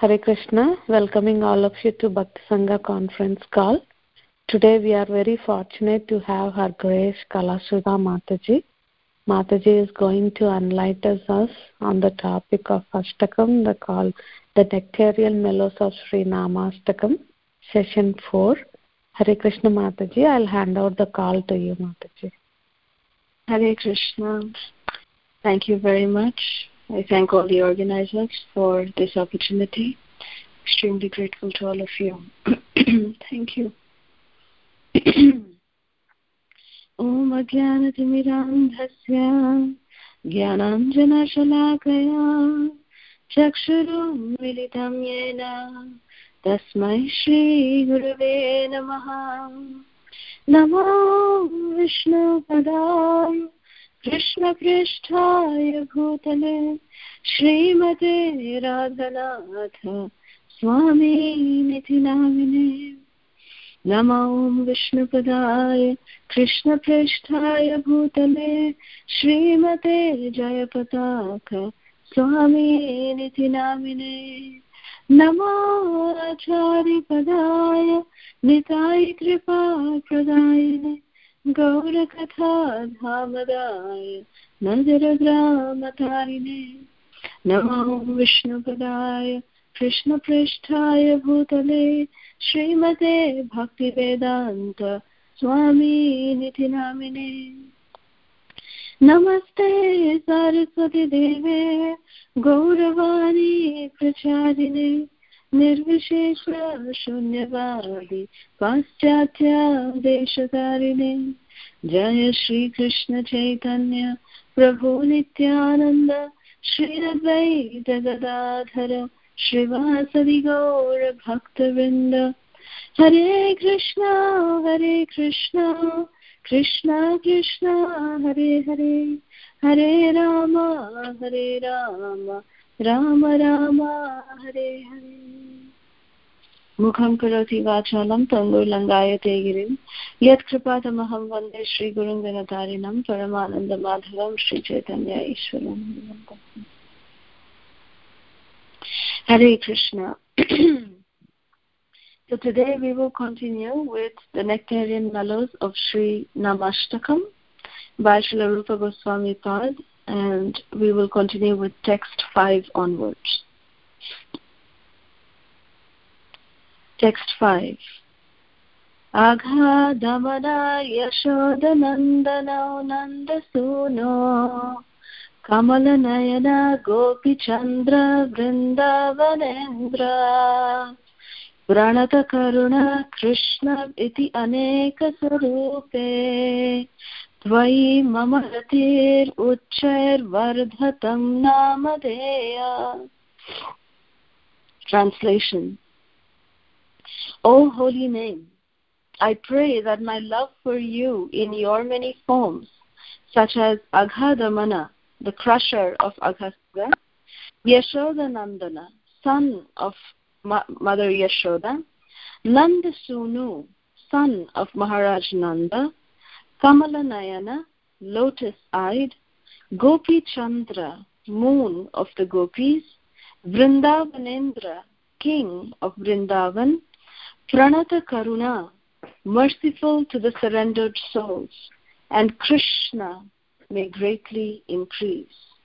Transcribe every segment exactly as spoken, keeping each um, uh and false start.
Hare Krishna, welcoming all of you to Bhakti Sangha conference call. Today we are very fortunate to have Her Grace Kalasudha Mataji. Mataji is going to enlighten us on the topic of Ashtakam, the call, the nectarian mellows of Sri Namastakam, session four. Hare Krishna Mataji, I'll hand out the call to you, Mataji. Hare Krishna. Thank you very much. I thank all the organizers for this opportunity. Extremely grateful to all of you. Thank you. Om Ajnanatimidandhasya Jnananjanashalakaya Chakshurum Militam Yena Tasmai Shri Gurave Namaha. Namo Vishnu Padaya Krishna Pristhaya Bhutale Srimate Radhanatha Swami Niti Namine. Namo Vishnu Padaya Krishna Pristhaya Bhutale Srimate Jayapataka Swami Niti Namine. Namo Acharya Padaya Nitai Kripa Pradayane Gaura Katha Dhamadaya Nadaragramatharine. Namo Vishnu Padaya Krishna Pristhaya Bhutale Srimate Bhakti Vedanta Swami Niti Namine. Namaste Saraswati Deve Gauravani Pracharine Nirvishesha Shunyavadi Paschatya Deshatarine. Jaya Shri Krishna Chaitanya Prabhu Nityananda Shri Advaita Gadadhara Shrivasadi Gaura Bhaktavinda. Hare Krishna Hare Krishna Krishna Krishna Hare Hare Hare Rama Hare Rama Rama Rama Hare Hare. Mukham karoti vachalam tangur langayate girim yat kripatamaham vande Shri Gurun Ganatarinam Paramananda Madhavam Shri Chaitanya Ishwaram. Hare Krishna. So today we will continue with the Nectarian Mellows of Sri Namastakam by Srila Rupa Goswami Pad, and we will continue with text five onwards. Text five. Agha damana yashodanandana nandasuno Kamala Nayana Gopi Chandra Vrindavanendra Pranata Karuna Krishna Iti Aneka Sarupe Tvai Mamaratir Uchchair Vardhatam Namadeya. Translation. O holy name, I pray that my love for you in your many forms, such as Aghadamana, the crusher of Aghasura, Yashodanandana, son of Ma- Mother Yashoda, Nandasunu, son of Maharaj Nanda, Kamalanayana, lotus-eyed, Gopi Chandra, moon of the gopis, Vrindavanendra, king of Vrindavan, Pranata Karuna, merciful to the surrendered souls, and Krishna may greatly increase.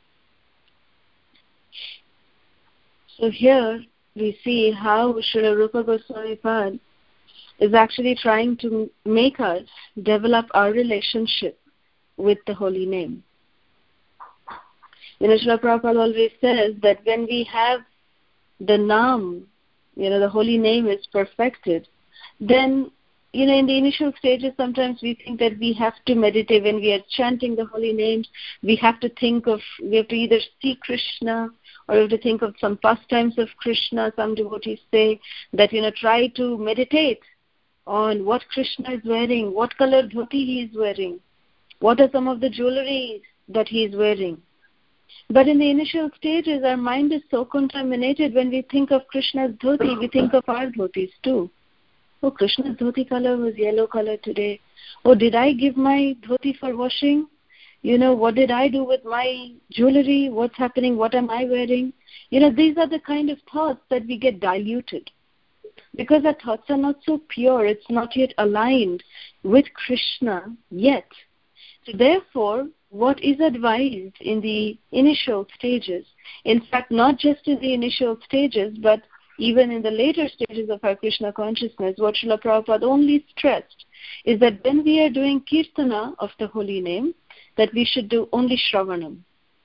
So here we see how Srila Rupa Goswami Pad is actually trying to make us develop our relationship with the holy name. You know, Srila Prabhupada always says that when we have the Nam, you know, the holy name is perfected, then, you know, in the initial stages, sometimes we think that we have to meditate. When we are chanting the holy names, we have to think of, we have to either see Krishna or we have to think of some pastimes of Krishna. Some devotees say that, you know, try to meditate on what Krishna is wearing, what color dhoti he is wearing, what are some of the jewelry that he is wearing. But in the initial stages, our mind is so contaminated. When we think of Krishna's dhoti, we think of our dhotis too. Oh, Krishna's dhoti color was yellow color today. Oh, did I give my dhoti for washing? You know, what did I do with my jewelry? What's happening? What am I wearing? You know, these are the kind of thoughts that we get diluted because our thoughts are not so pure. It's not yet aligned with Krishna yet. So therefore, what is advised in the initial stages, in fact, not just in the initial stages, but even in the later stages of our Krishna consciousness, what Srila Prabhupada only stressed is that when we are doing kirtana of the holy name, that we should do only Shravanam.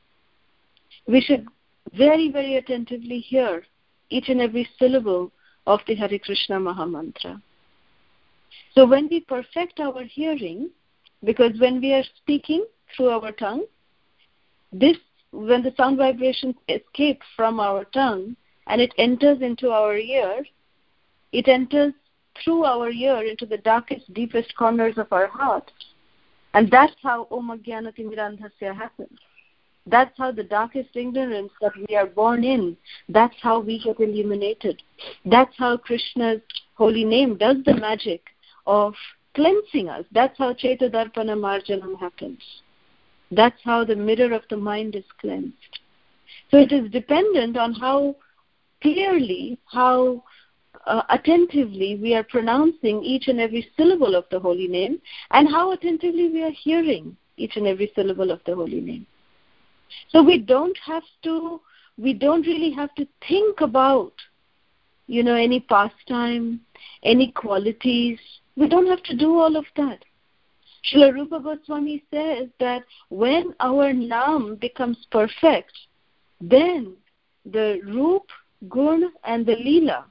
We should very, very attentively hear each and every syllable of the Hare Krishna Mahamantra. So when we perfect our hearing, because when we are speaking through our tongue, this, when the sound vibrations escape from our tongue and it enters into our ear, it enters through our ear into the darkest, deepest corners of our heart. And that's how Om Ajnana-Timirandhasya happens. That's how the darkest ignorance that we are born in, that's how we get illuminated. That's how Krishna's holy name does the magic of cleansing us. That's how Chaitadarpana Marjanam happens. That's how the mirror of the mind is cleansed. So it is dependent on how clearly, how uh, attentively we are pronouncing each and every syllable of the holy name, and how attentively we are hearing each and every syllable of the holy name. So we don't have to, we don't really have to think about, you know, any pastime, any qualities. We don't have to do all of that. Srila Rupa Goswami says that when our Naam becomes perfect, then the Roop, Gun and the Leela,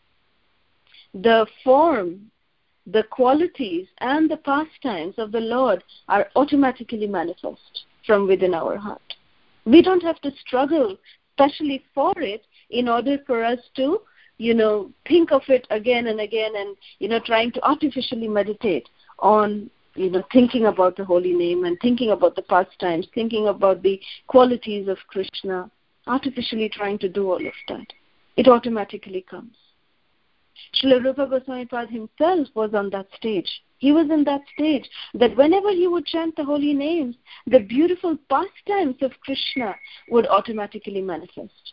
the form, the qualities and the pastimes of the Lord are automatically manifest from within our heart. We don't have to struggle specially for it in order for us to, you know, think of it again and again and, you know, trying to artificially meditate on, you know, thinking about the holy name and thinking about the pastimes, thinking about the qualities of Krishna, artificially trying to do all of that. It automatically comes. Srila Rupa Goswami Pad himself was on that stage. He was in that stage that whenever he would chant the holy names, the beautiful pastimes of Krishna would automatically manifest.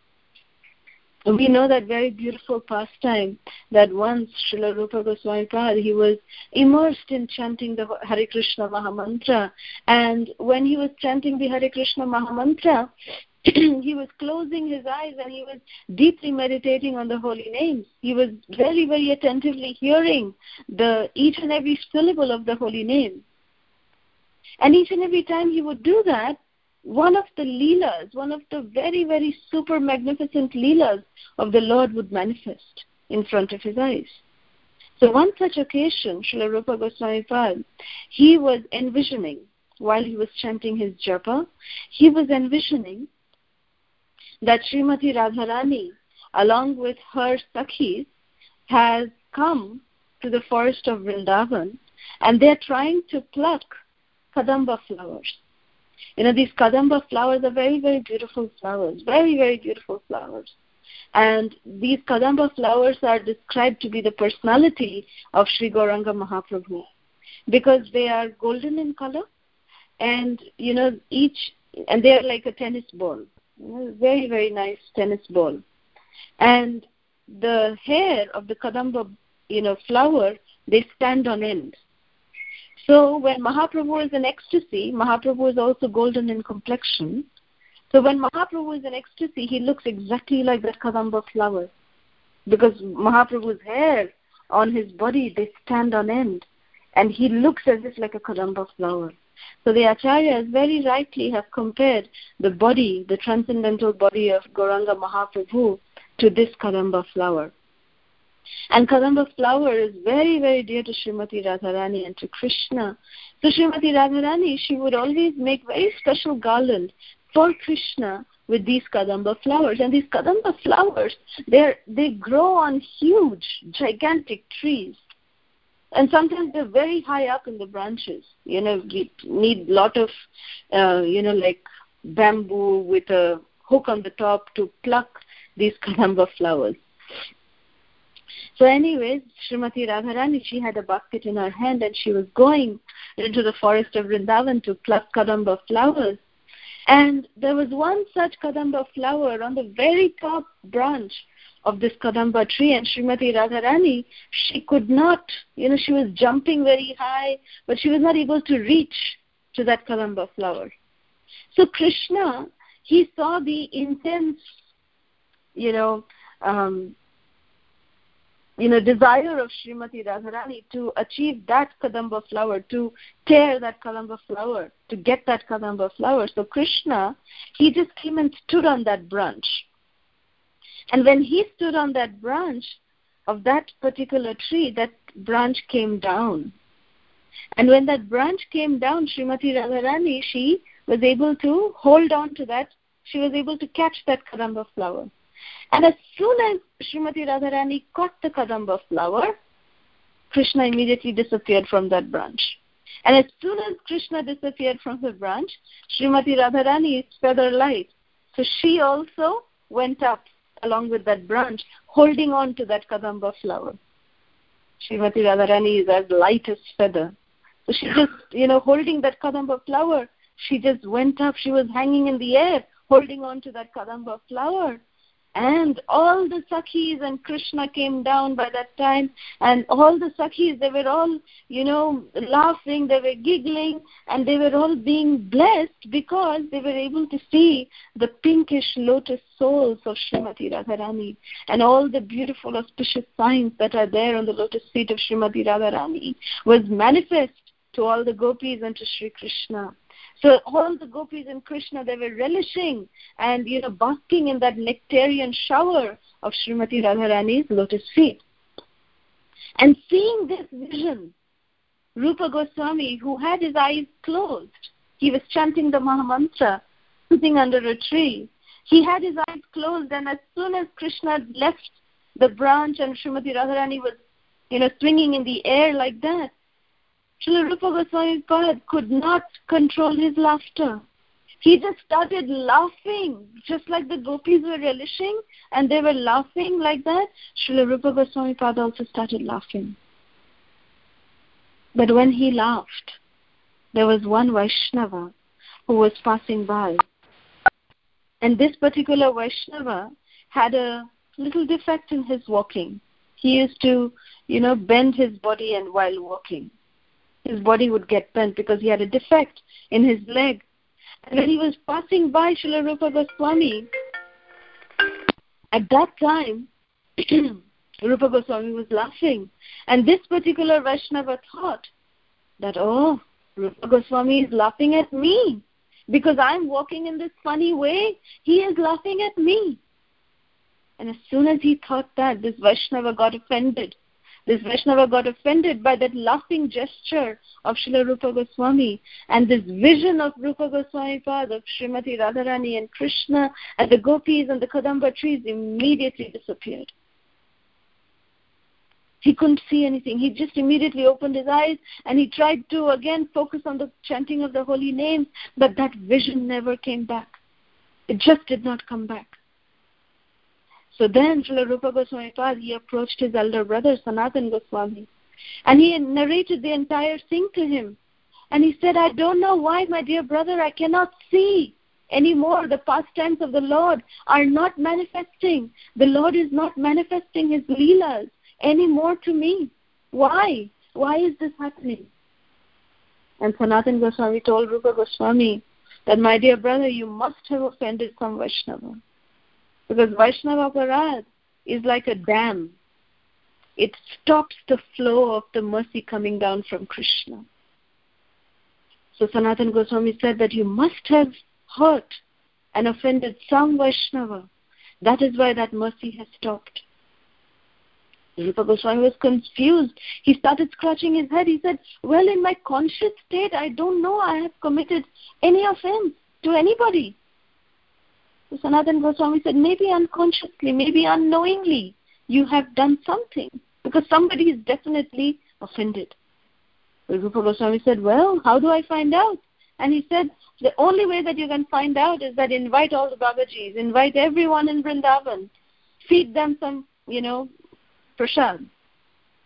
And we know that very beautiful pastime that once Srila Rupa Goswami Pad, he was immersed in chanting the Hare Krishna Mahamantra, and when he was chanting the Hare Krishna Mahamantra, he was closing his eyes and he was deeply meditating on the holy names. He was very, very attentively hearing the each and every syllable of the holy name. And each and every time he would do that, one of the leelas, one of the very, very super magnificent leelas of the Lord would manifest in front of his eyes. So one such occasion, Srila Rupa Goswami Pad, he was envisioning, while he was chanting his japa, he was envisioning that Srimati Radharani, along with her Sakhis, has come to the forest of Vrindavan, and they're trying to pluck Kadamba flowers. You know, these Kadamba flowers are very, very beautiful flowers, very, very beautiful flowers. And these Kadamba flowers are described to be the personality of Sri Gauranga Mahaprabhu, because they are golden in color, and, you know, each, and they are like a tennis ball. You know, very, very nice tennis ball. And the hair of the Kadamba, you know, flower, they stand on end. So when Mahaprabhu is in ecstasy, Mahaprabhu is also golden in complexion. So when Mahaprabhu is in ecstasy, he looks exactly like that Kadamba flower, because Mahaprabhu's hair on his body, they stand on end, and he looks as if like a Kadamba flower. So the Acharyas very rightly have compared the body, the transcendental body of Gauranga Mahaprabhu, to this Kadamba flower. And Kadamba flower is very, very dear to Srimati Radharani and to Krishna. So Srimati Radharani, she would always make very special garland for Krishna with these Kadamba flowers. And these Kadamba flowers, they they grow on huge, gigantic trees. And sometimes they're very high up in the branches. You know, we need a lot of, uh, you know, like bamboo with a hook on the top to pluck these Kadamba flowers. So anyways, Srimati Radharani, she had a basket in her hand and she was going into the forest of Vrindavan to pluck Kadamba flowers. And there was one such Kadamba flower on the very top branch of this Kadamba tree, and Srimati Radharani, she could not, you know, she was jumping very high, but she was not able to reach to that Kadamba flower. So Krishna, he saw the intense, you know, um, you know, desire of Srimati Radharani to achieve that Kadamba flower, to tear that Kadamba flower, to get that Kadamba flower. So Krishna, he just came and stood on that branch. And when he stood on that branch of that particular tree, that branch came down. And when that branch came down, Srimati Radharani, she was able to hold on to that. She was able to catch that Kadamba flower. And as soon as Srimati Radharani caught the Kadamba flower, Krishna immediately disappeared from that branch. And as soon as Krishna disappeared from the branch, Srimati Radharani is feather light. So she also went up along with that branch, holding on to that Kadamba flower. Srimati Radharani is as light as feather. So she just, you know, holding that Kadamba flower, she just went up. She was hanging in the air, holding on to that Kadamba flower. And all the Sakhis and Krishna came down by that time, and all the Sakhis, they were all, you know, laughing, they were giggling, and they were all being blessed because they were able to see the pinkish lotus soles of Srimati Radharani and all the beautiful auspicious signs that are there on the lotus feet of Srimati Radharani was manifest to all the gopis and to Sri Krishna. So all the gopis and Krishna, they were relishing and, you know, basking in that nectarian shower of Srimati Radharani's lotus feet. And seeing this vision, Rupa Goswami, who had his eyes closed, he was chanting the Mahamantra, sitting under a tree. He had his eyes closed, and as soon as Krishna left the branch and Srimati Radharani was, you know, swinging in the air like that, Srila Rupa Goswami Pad could not control his laughter. He just started laughing, just like the gopis were relishing, and they were laughing like that. Srila Rupa Goswami Pad also started laughing. But when he laughed, there was one Vaishnava who was passing by. And this particular Vaishnava had a little defect in his walking. He used to, you know, bend his body and while walking. His body would get bent because he had a defect in his leg. And when he was passing by Srila Rupa Goswami, at that time, Rupa Goswami was laughing. And this particular Vaishnava thought that, oh, Rupa Goswami is laughing at me. Because I'm walking in this funny way, he is laughing at me. And as soon as he thought that, this Vaishnava got offended. This Vaishnava got offended by that laughing gesture of Srila Rupa Goswami, and this vision of Rupa Goswami Pad, of Srimati Radharani and Krishna and the gopis and the Kadamba trees immediately disappeared. He couldn't see anything. He just immediately opened his eyes and he tried to again focus on the chanting of the holy names, but that vision never came back. It just did not come back. So then Srila Rupa Goswami Pad, he approached his elder brother Sanatan Goswami, and he narrated the entire thing to him. And he said, I don't know why, my dear brother, I cannot see anymore. The pastimes of the Lord are not manifesting. The Lord is not manifesting his leelas anymore to me. Why? Why is this happening? And Sanatan Goswami told Rupa Goswami that, my dear brother, you must have offended some Vaishnava. Because Vaishnava Parad is like a dam. It stops the flow of the mercy coming down from Krishna. So Sanatan Goswami said that you must have hurt and offended some Vaishnava. That is why that mercy has stopped. Rupa Goswami was confused. He started scratching his head. He said, well, in my conscious state, I don't know I have committed any offense to anybody. So Sanatan Goswami said, maybe unconsciously, maybe unknowingly, you have done something, because somebody is definitely offended. So Rupa Goswami said, well, how do I find out? And he said, the only way that you can find out is that invite all the Babajis, invite everyone in Vrindavan, feed them some, you know, prasad.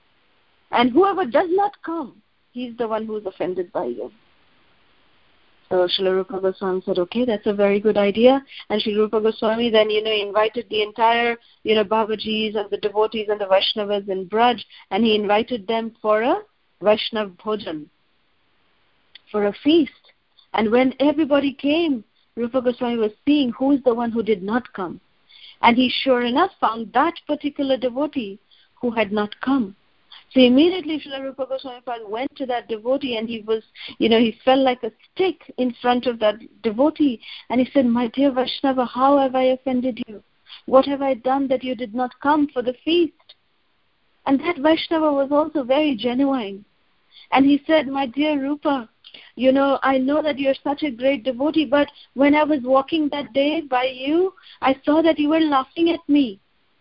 And whoever does not come, he's the one who's offended by you. So Srila Rupa Goswami said, okay, that's a very good idea. And Srila Rupa Goswami then, you know, invited the entire, you know, Babajis and the devotees and the Vaishnavas in Braj, and he invited them for a Vaishnav Bhojan, for a feast. And when everybody came, Rupa Goswami was seeing who is the one who did not come. And he sure enough found that particular devotee who had not come. So immediately Srila Rupa Goswami went to that devotee, and he was, you know, he fell like a stick in front of that devotee. And he said, my dear Vaishnava, how have I offended you? What have I done that you did not come for the feast? And that Vaishnava was also very genuine. And he said, my dear Rupa, you know, I know that you're such a great devotee, but when I was walking that day by you, I saw that you were laughing at me.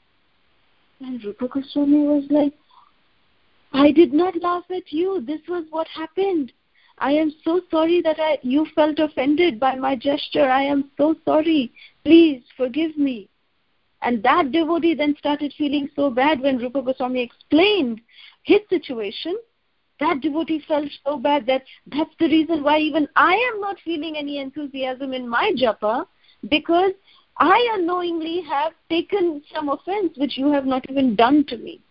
And Rupa Goswami was like, I did not laugh at you. This was what happened. I am so sorry that I, you felt offended by my gesture. I am so sorry. Please forgive me. And that devotee then started feeling so bad when Rupa Goswami explained his situation. That devotee felt so bad that that's the reason why even I am not feeling any enthusiasm in my japa, because I unknowingly have taken some offense which you have not even done to me.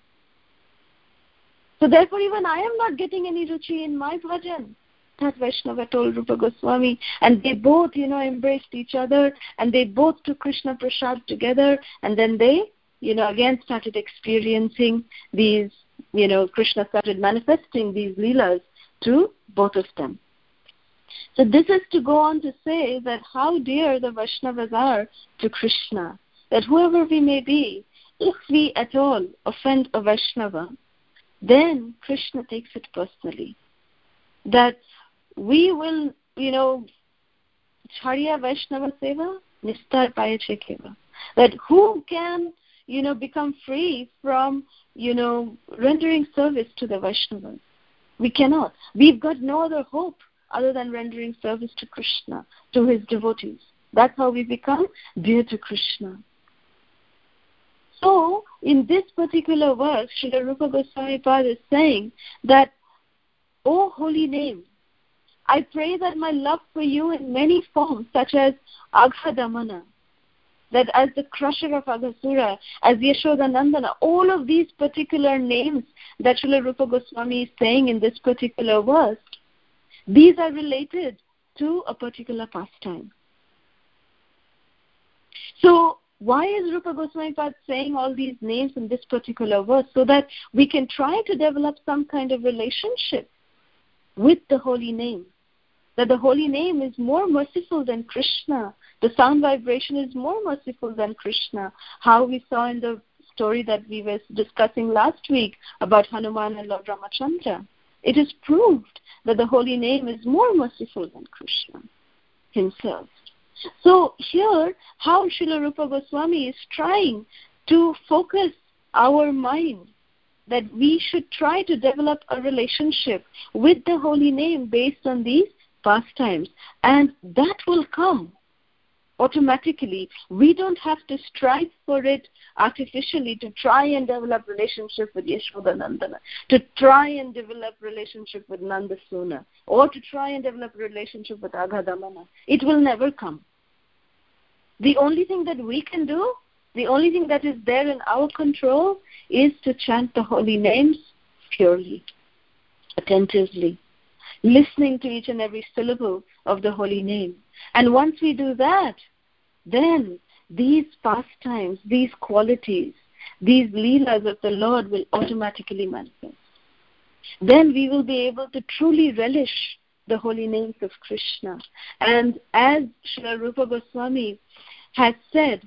So therefore even I am not getting any ruchi in my bhajan. That Vaishnava told Rupa Goswami, and they both, you know, embraced each other, and they both took Krishna Prasad together, and then they, you know, again started experiencing these, you know, Krishna started manifesting these leelas to both of them. So this is to go on to say that how dear the Vaishnavas are to Krishna, that whoever we may be, if we at all offend a Vaishnava, then Krishna takes it personally. That we will, you know, Charya Vaishnava Seva, Nistar Payache Keva. That who can, you know, become free from, you know, rendering service to the Vaishnavas? We cannot. We've got no other hope other than rendering service to Krishna, to his devotees. That's how we become dear to Krishna. So, in this particular verse, Srila Rupa Goswami Pad is saying that, O holy name, I pray that my love for you in many forms, such as Aghadamana, that as the crusher of Aghasura, as Yashodanandana, all of these particular names that Srila Rupa Goswami is saying in this particular verse, these are related to a particular pastime. So, why is Rupa Goswami Pad saying all these names in this particular verse? So that we can try to develop some kind of relationship with the holy name. That the holy name is more merciful than Krishna. The sound vibration is more merciful than Krishna. How we saw in the story that we were discussing last week about Hanuman and Lord Ramachandra. It is proved that the holy name is more merciful than Krishna himself. So here, how Srila Rupa Goswami is trying to focus our mind that we should try to develop a relationship with the holy name based on these pastimes. And that will come automatically. We don't have to strive for it artificially to try and develop relationship with Yashodanandana, to try and develop relationship with Nandasuna, or to try and develop relationship with Aghadamana. It will never come. The only thing that we can do, the only thing that is there in our control is to chant the holy names purely, attentively, listening to each and every syllable of the holy name. And once we do that, then these pastimes, these qualities, these leelas of the Lord will automatically manifest. Then we will be able to truly relish the holy names of Krishna. And as Srila Rupa Goswami has said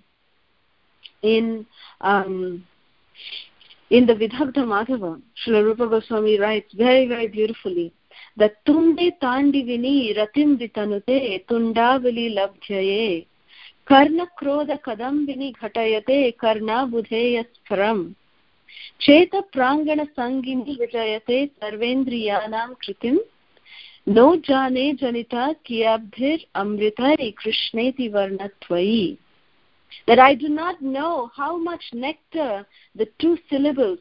in um, in the Vidhagdha Madhava, Srila Rupa Goswami writes very, very beautifully that Tunde Tandivini Ratim Vitanute Tundavali Labdhyaye Karna Krodha Kadambini Ghatayate Karna Budheya Sparam Cheta Prangana Sangini Vijayate Sarvendriyanam Kritim No Jane Janita Kiyabdhir Amritai Krishneti Varnatvai. That I do not know how much nectar the two syllables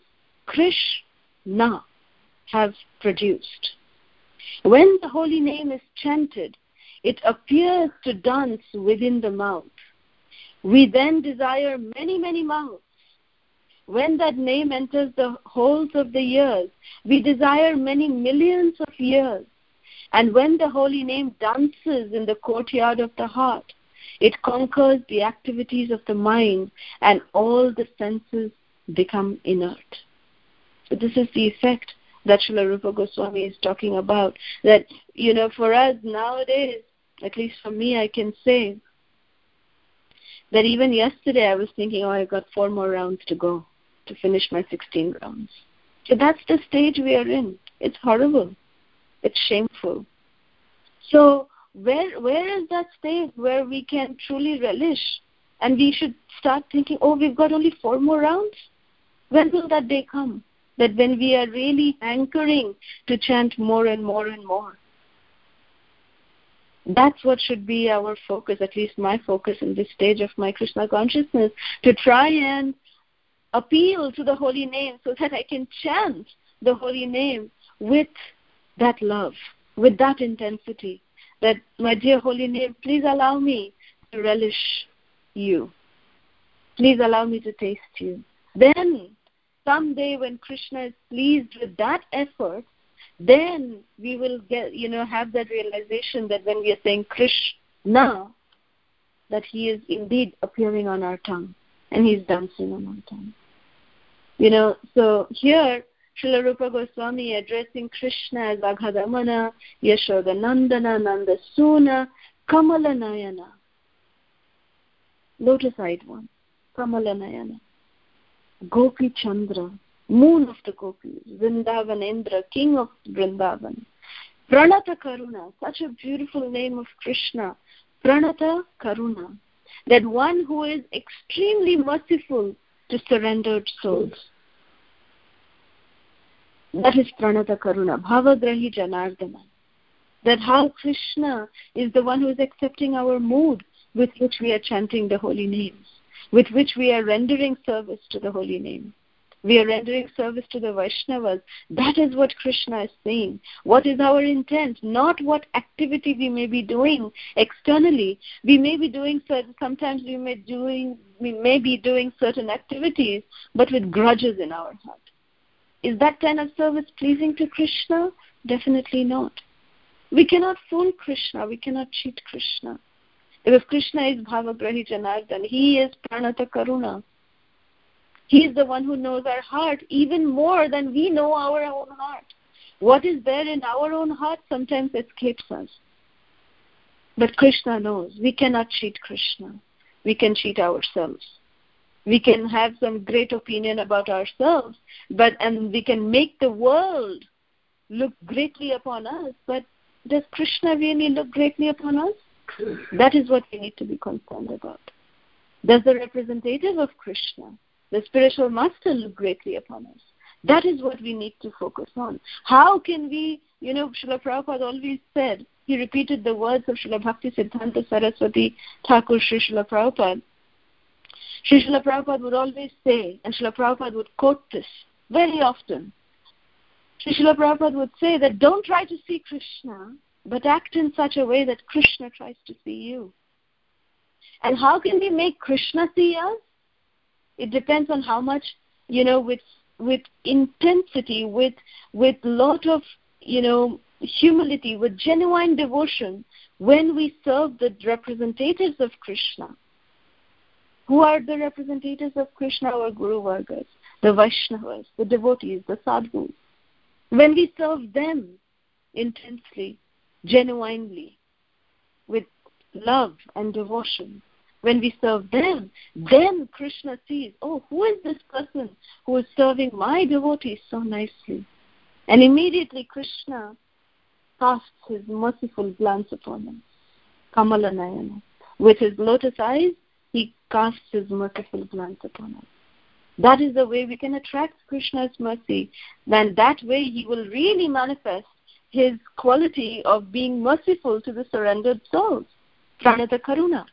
Krishna have produced. When the holy name is chanted, it appears to dance within the mouth. We then desire many, many mouths. When that name enters the holes of the ears, we desire many millions of ears. And when the holy name dances in the courtyard of the heart, it conquers the activities of the mind and all the senses become inert. So this is the effect that Srila Rupa Goswami is talking about. That, you know, for us nowadays, at least for me, I can say that even yesterday I was thinking, oh, I got four more rounds to go to finish my sixteen rounds. So that's the stage we are in. It's horrible. It's shameful. So where where is that stage where we can truly relish and we should start thinking, oh, we've got only four more rounds? When will that day come? That when we are really hankering to chant more and more and more. That's what should be our focus, at least my focus in this stage of my Krishna consciousness, to try and appeal to the holy name so that I can chant the holy name with that love, with that intensity. That, my dear holy name, please allow me to relish you. Please allow me to taste you. Then, someday when Krishna is pleased with that effort, then we will get, you know, have that realization that when we are saying Krishna, that he is indeed appearing on our tongue and he's dancing on our tongue. You know, so here, Srila Rupa Goswami addressing Krishna as Aghadamana, Yashodanandana, Nandasuna, Kamalanayana. Lotus-eyed one, Kamalanayana. Gopi Chandra, moon of the gopis, Vrindavanendra, king of Vrindavan. Pranata Karuna, such a beautiful name of Krishna. Pranata Karuna, that one who is extremely merciful to surrendered souls. That is Pranata Karuna, Bhavagrahi Janardana. That how Krishna is the one who is accepting our mood with which we are chanting the holy names, with which we are rendering service to the holy name. We are rendering service to the Vaishnavas. That is what Krishna is saying. What is our intent? Not what activity we may be doing externally. We may be doing certain, sometimes we may doing we may be doing certain activities, but with grudges in our heart. Is that kind of service pleasing to Krishna? Definitely not. We cannot fool Krishna. We cannot cheat Krishna. If Krishna is Bhavagrahi Janardana, he is Pranata Karuna. He is the one who knows our heart even more than we know our own heart. What is there in our own heart sometimes escapes us. But Krishna knows. We cannot cheat Krishna. We can cheat ourselves. We can have some great opinion about ourselves, but and we can make the world look greatly upon us. But does Krishna really look greatly upon us? That is what we need to be concerned about. Does the representative of Krishna, the spiritual master, look greatly upon us? That is what we need to focus on. How can we, you know, Srila Prabhupada always said, he repeated the words of Srila Bhakti Siddhanta Saraswati Thakur Sri Srila Prabhupada. Sri Srila Prabhupada would always say, and Srila Prabhupada would quote this very often. Sri Srila Prabhupada would say that don't try to see Krishna, but act in such a way that Krishna tries to see you. And how can we make Krishna see us? It depends on how much, you know, with with intensity, with with lot of, you know, humility, with genuine devotion, when we serve the representatives of Krishna. Who are the representatives of Krishna? Our Guru Vargas, the Vaishnavas, the devotees, the sadhus. When we serve them intensely, genuinely, with love and devotion, when we serve them, then Krishna sees, oh, who is this person who is serving my devotees so nicely? And immediately Krishna casts his merciful glance upon them. Kamala Nayana. With his lotus eyes, he casts his merciful glance upon us. That is the way we can attract Krishna's mercy. Then that way he will really manifest his quality of being merciful to the surrendered souls. Pranata Karuna.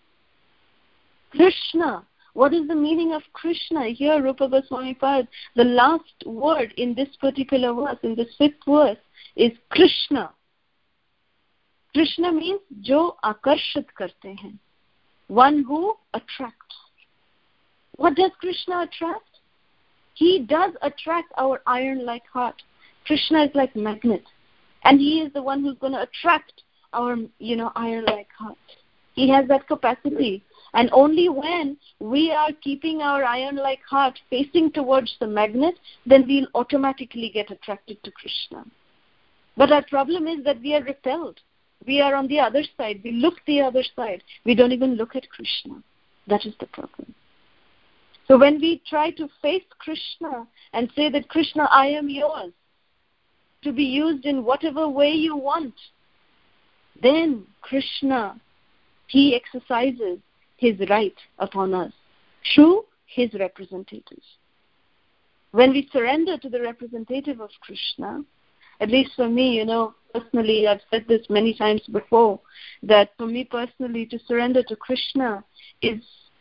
Krishna. What is the meaning of Krishna? Here, Rupa Goswami Pad, the last word in this particular verse, in this fifth verse, is Krishna. Krishna means jo akarshit karte hain, one who attracts. What does Krishna attract? He does attract our iron-like heart. Krishna is like magnet, and he is the one who's going to attract our, you know, iron-like heart. He has that capacity, and only when we are keeping our iron-like heart facing towards the magnet, then we'll automatically get attracted to Krishna. But our problem is that we are repelled. We are on the other side. We look the other side. We don't even look at Krishna. That is the problem. So when we try to face Krishna and say that, Krishna, I am yours, to be used in whatever way you want, then Krishna, he exercises his right upon us through his representatives. When we surrender to the representative of Krishna, at least for me, you know, personally, I've said this many times before, that for me personally, to surrender to Krishna is,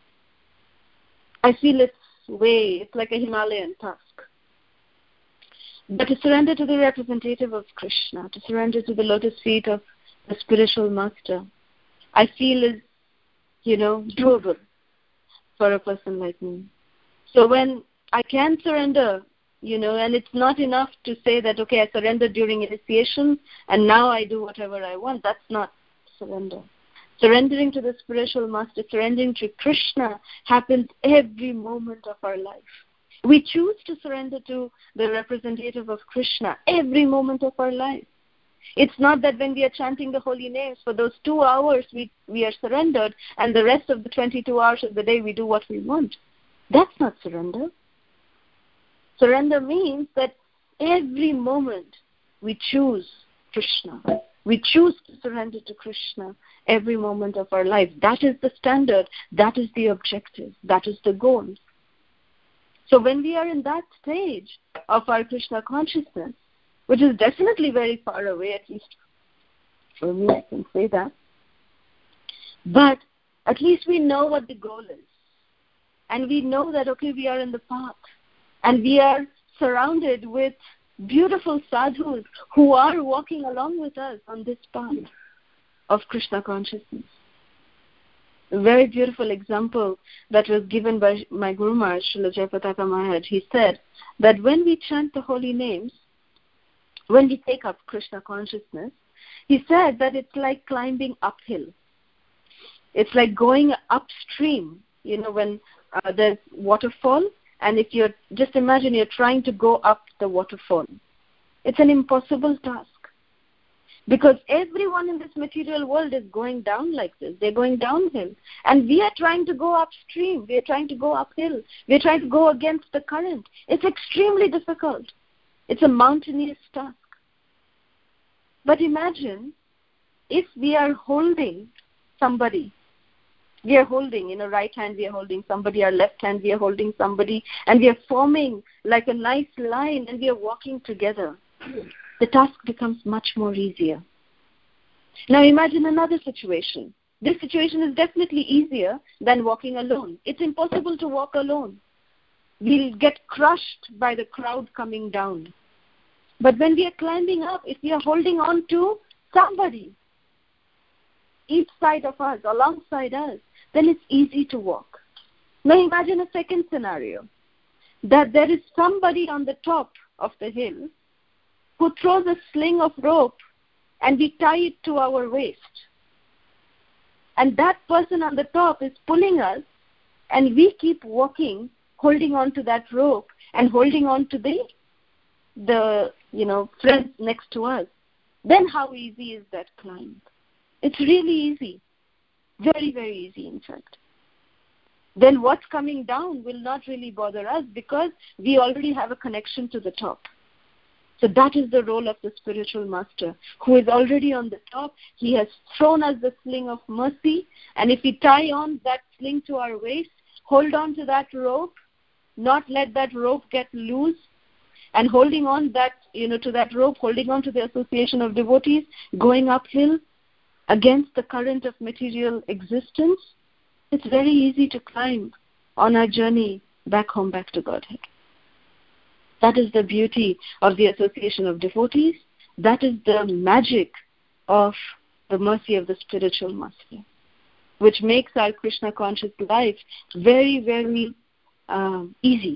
I feel it's way, it's like a Himalayan task. But to surrender to the representative of Krishna, to surrender to the lotus feet of the spiritual master, I feel is, you know, doable for a person like me. So when I can surrender, you know, and it's not enough to say that, okay, I surrendered during initiation and now I do whatever I want. That's not surrender. Surrendering to the spiritual master, surrendering to Krishna happens every moment of our life. We choose to surrender to the representative of Krishna every moment of our life. It's not that when we are chanting the holy names, for those two hours we, we are surrendered, and the rest of the twenty-two hours of the day we do what we want. That's not surrender. Surrender means that every moment we choose Krishna. We choose to surrender to Krishna every moment of our life. That is the standard. That is the objective. That is the goal. So when we are in that stage of our Krishna consciousness, which is definitely very far away, at least for me, I can say that, but at least we know what the goal is. And we know that, okay, we are in the path. And we are surrounded with beautiful sadhus who are walking along with us on this path of Krishna consciousness. A very beautiful example that was given by my Guru Maharaj, Srila Jayapataka Maharaj. He said that when we chant the holy names, when we take up Krishna consciousness, he said that it's like climbing uphill. It's like going upstream, you know, when uh, there's waterfall, and if you're, just imagine you're trying to go up the waterfall. It's an impossible task. Because everyone in this material world is going down like this. They're going downhill. And we are trying to go upstream. We are trying to go uphill. We are trying to go against the current. It's extremely difficult. It's a mountainous task. But imagine if we are holding somebody. We are holding, in a right hand we are holding somebody, our left hand we are holding somebody, and we are forming like a nice line and we are walking together. The task becomes much more easier. Now imagine another situation. This situation is definitely easier than walking alone. It's impossible to walk alone. We'll get crushed by the crowd coming down. But when we are climbing up, if we are holding on to somebody, each side of us, alongside us, then it's easy to walk. Now imagine a second scenario, that there is somebody on the top of the hill who throws a sling of rope and we tie it to our waist. And that person on the top is pulling us and we keep walking, holding on to that rope and holding on to the, the you know, friends next to us. Then how easy is that climb? It's really easy. Very, very easy, in fact. Then what's coming down will not really bother us because we already have a connection to the top. So that is the role of the spiritual master, who is already on the top. He has thrown us the sling of mercy, and if we tie on that sling to our waist, hold on to that rope, not let that rope get loose, and holding on that, you know, to that rope, holding on to the association of devotees, going uphill against the current of material existence, it's very easy to climb on our journey back home, back to Godhead. That is the beauty of the association of devotees. That is the magic of the mercy of the spiritual master, which makes our Krishna conscious life very, very um, easy.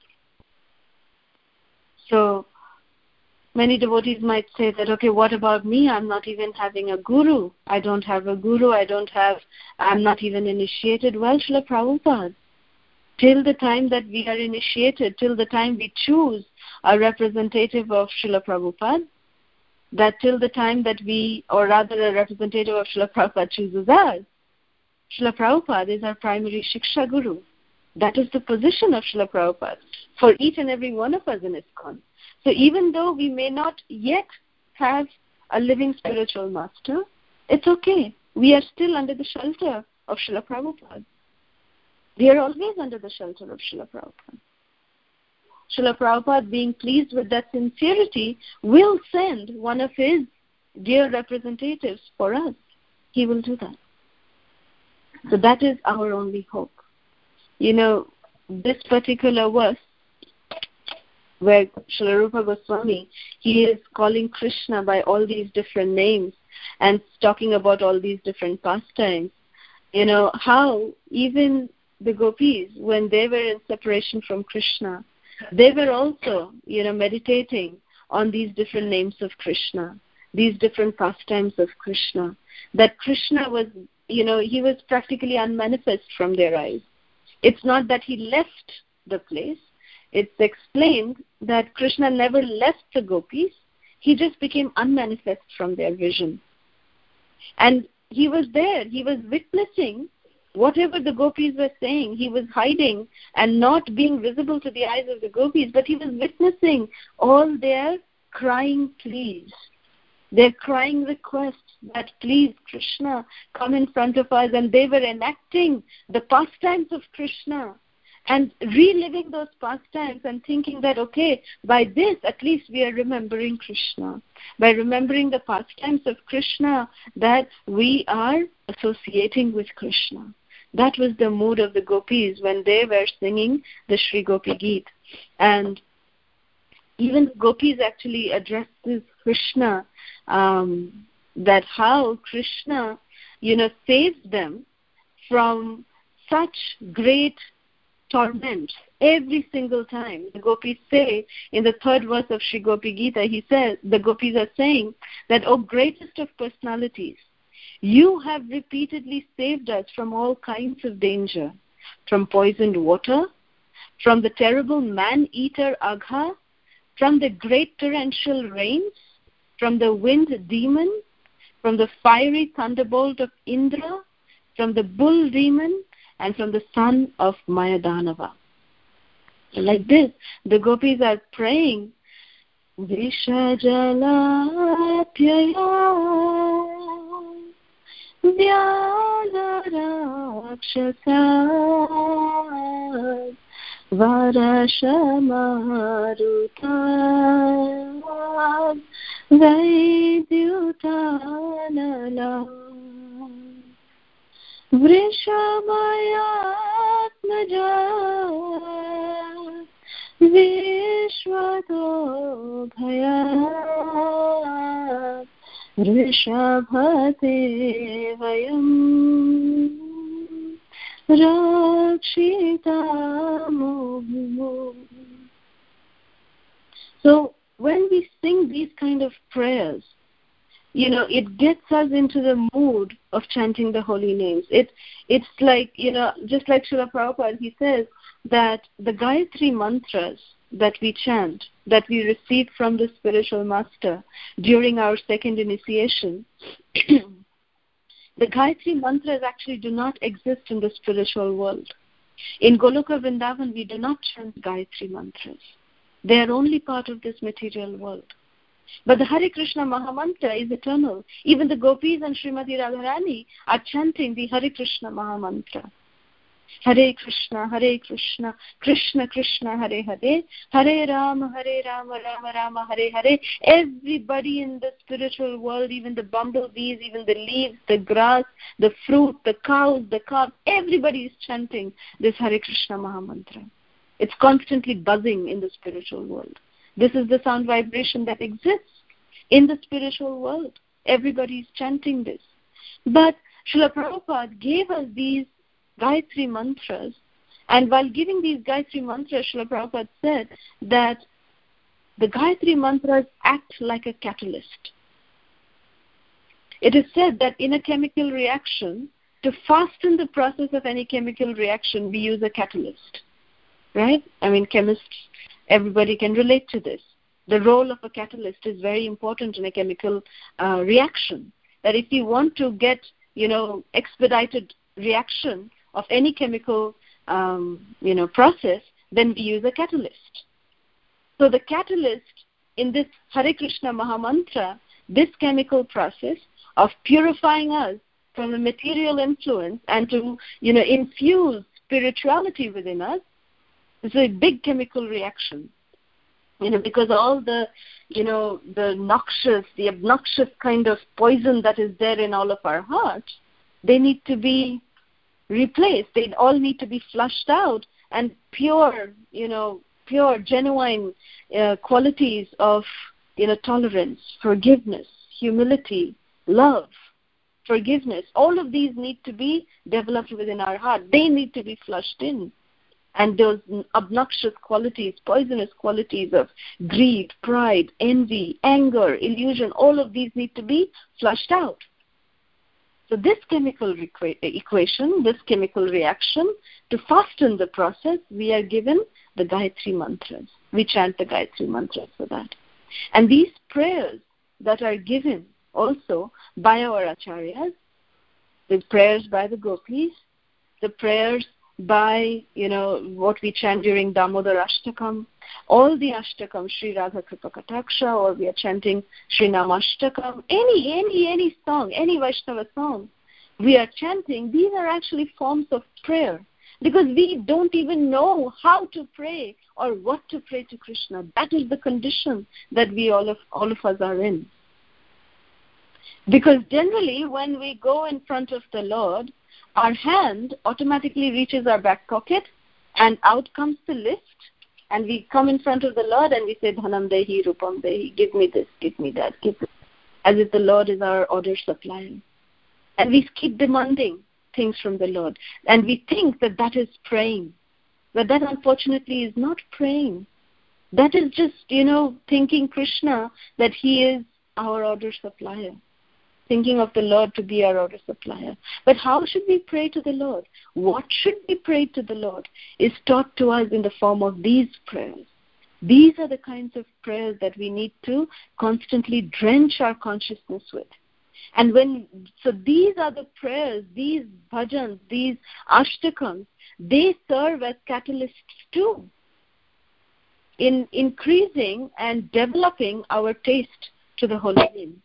So many devotees might say that, okay, what about me? I'm not even having a guru. I don't have a guru. I don't have, I'm not even initiated. Well, Srila Prabhupada, till the time that we are initiated, till the time we choose a representative of Srila Prabhupada, that till the time that we, or rather a representative of Srila Prabhupada chooses us, Srila Prabhupada is our primary Shiksha Guru. That is the position of Srila Prabhupada for each and every one of us in ISKCON. So even though we may not yet have a living spiritual master, it's okay. We are still under the shelter of Srila Prabhupada. We are always under the shelter of Srila Prabhupada. Srila Prabhupada, being pleased with that sincerity, will send one of his dear representatives for us. He will do that. So that is our only hope. You know, this particular verse, where Srila Rupa Goswami, he is calling Krishna by all these different names and talking about all these different pastimes. You know, how even the gopis, when they were in separation from Krishna, they were also, you know, meditating on these different names of Krishna, these different pastimes of Krishna, that Krishna was, you know, he was practically unmanifest from their eyes. It's not that he left the place. It's explained that Krishna never left the gopis. He just became unmanifest from their vision. And he was there. He was witnessing whatever the gopis were saying. He was hiding and not being visible to the eyes of the gopis, but he was witnessing all their crying pleas, their crying requests that, please, Krishna, come in front of us. And they were enacting the pastimes of Krishna and reliving those pastimes and thinking that, okay, by this at least we are remembering Krishna. By remembering the pastimes of Krishna, that we are associating with Krishna. That was the mood of the gopis when they were singing the Shri Gopi Geet. And even the gopis actually addressed this Krishna, um, that how Krishna, you know, saved them from such great torment every single time. The gopis say in the third verse of Shri Gopi Gita, he says, the gopis are saying that, O greatest of personalities, you have repeatedly saved us from all kinds of danger, from poisoned water, from the terrible man-eater Agha, from the great torrential rains, from the wind demon, from the fiery thunderbolt of Indra, from the bull demon, and from the son of Mayadanava. Like this, the gopis are praying, Vishajalatyaya Vyalarakshasa Varashamaruta Vaidyutanala Vrishamayatmaja Vishwato Bhaya Rishabhate Vayam Rakshitamu. So when we sing these kind of prayers, you know, it gets us into the mood of chanting the holy names. It, it's like, you know, just like Srila Prabhupada, he says that the Gayatri mantras that we chant, that we receive from the spiritual master during our second initiation, the Gayatri mantras actually do not exist in the spiritual world. In Goloka Vrindavan, we do not chant Gayatri mantras. They are only part of this material world. But the Hare Krishna Mahamantra is eternal. Even the gopis and Srimati Radharani are chanting the Hare Krishna Mahamantra. Hare Krishna, Hare Krishna, Krishna Krishna, Hare Hare, Hare Rama, Hare Rama, Rama Rama, Hare Hare. Everybody in the spiritual world, even the bumblebees, even the leaves, the grass, the fruit, the cows, the calves, everybody is chanting this Hare Krishna Mahamantra. It's constantly buzzing in the spiritual world. This is the sound vibration that exists in the spiritual world. everybody is chanting this. But Srila Prabhupada gave us these Gayatri mantras, and while giving these Gayatri mantras, Srila Prabhupada said that the Gayatri mantras act like a catalyst. It is said that in a chemical reaction, to fasten the process of any chemical reaction, we use a catalyst. Right? I mean, chemists, everybody can relate to this. The role of a catalyst is very important in a chemical uh, reaction. That if you want to get, you know, expedited reaction of any chemical, um, you know, process, then we use a catalyst. So the catalyst in this Hare Krishna Mahamantra, this chemical process of purifying us from the material influence and to, you know, infuse spirituality within us, is a big chemical reaction. You know, because all the, you know, the noxious, the obnoxious kind of poison that is there in all of our hearts, they need to be replaced. They all need to be flushed out, and pure, you know, pure, genuine uh, qualities of, you know, tolerance, forgiveness, humility, love, forgiveness, all of these need to be developed within our heart. They need to be flushed in. And those obnoxious qualities, poisonous qualities of greed, pride, envy, anger, illusion, all of these need to be flushed out. So this chemical requ- equation, this chemical reaction, to fasten the process, we are given the Gayatri mantras. We chant the Gayatri mantras for that. And these prayers that are given also by our acharyas, the prayers by the gopis, the prayers by, you know, what we chant during Damodar Ashtakam, all the Ashtakam, Sri Radha Kripa Kataksha, or we are chanting Sri Namashtakam, any, any, any song, any Vaishnava song we are chanting, these are actually forms of prayer, because we don't even know how to pray or what to pray to Krishna. That is the condition that we all of, all of us are in. Because generally when we go in front of the Lord, our hand automatically reaches our back pocket, and out comes the list, and we come in front of the Lord and we say, Dhanam Dehi, Rupam Dehi, give me this, give me that, give me, as if the Lord is our order supplier. And we keep demanding things from the Lord. And we think that that is praying. But that unfortunately is not praying. That is just, you know, thinking Krishna that He is our order supplier. Thinking of the Lord to be our order supplier. But how should we pray to the Lord? What should be prayed to the Lord is taught to us in the form of these prayers. These are the kinds of prayers that we need to constantly drench our consciousness with. And when, so these are the prayers, these bhajans, these ashtakams, they serve as catalysts too in increasing and developing our taste to the holy name.